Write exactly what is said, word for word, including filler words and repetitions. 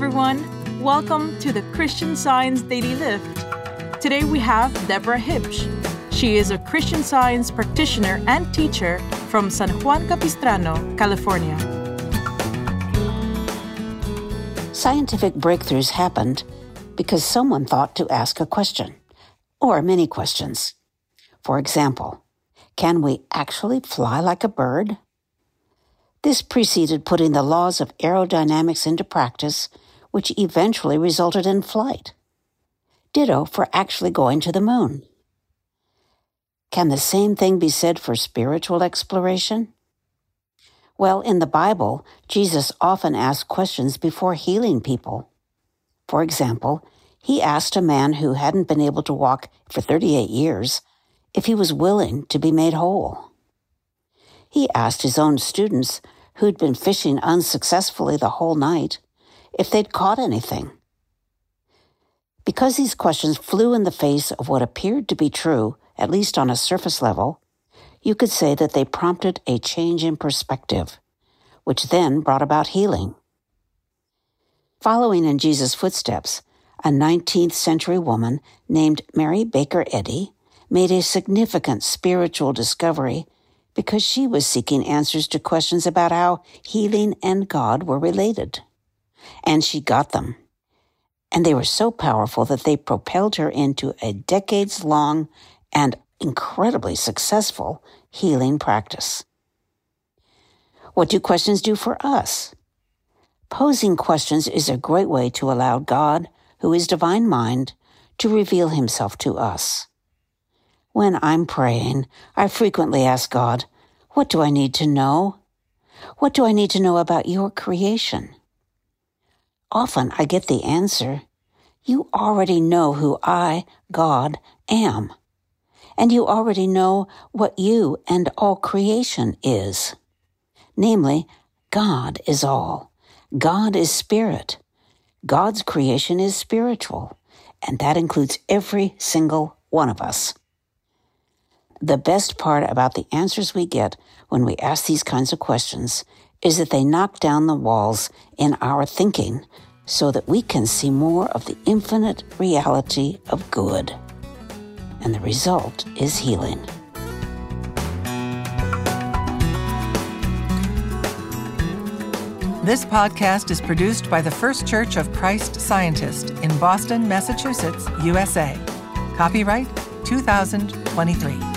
everyone. Welcome to the Christian Science Daily Lift. Today we have Deborah Hibsch. She is a Christian Science practitioner and teacher from San Juan Capistrano, California. Scientific breakthroughs happened because someone thought to ask a question, or many questions. For example, can we actually fly like a bird? This preceded putting the laws of aerodynamics into practice, which eventually resulted in flight. Ditto for actually going to the moon. Can the same thing be said for spiritual exploration? Well, in the Bible, Jesus often asked questions before healing people. For example, he asked a man who hadn't been able to walk for thirty-eight years if he was willing to be made whole. He asked his own students, who'd been fishing unsuccessfully the whole night, if they'd caught anything. Because these questions flew in the face of what appeared to be true, at least on a surface level, you could say that they prompted a change in perspective, which then brought about healing. Following in Jesus' footsteps, a nineteenth century woman named Mary Baker Eddy made a significant spiritual discovery because she was seeking answers to questions about how healing and God were related. And she got them. And they were so powerful that they propelled her into a decades-long and incredibly successful healing practice. What do questions do for us? Posing questions is a great way to allow God, who is divine mind, to reveal himself to us. When I'm praying, I frequently ask God, what do I need to know? What do I need to know about your creation? Often I get the answer, you already know who I, God, am. And you already know what you and all creation is. Namely, God is all. God is spirit. God's creation is spiritual, and that includes every single one of us. The best part about the answers we get when we ask these kinds of questions is that they knock down the walls in our thinking so that we can see more of the infinite reality of good. And the result is healing. This podcast is produced by the First Church of Christ Scientist in Boston, Massachusetts, U S A. Copyright two thousand twenty-three.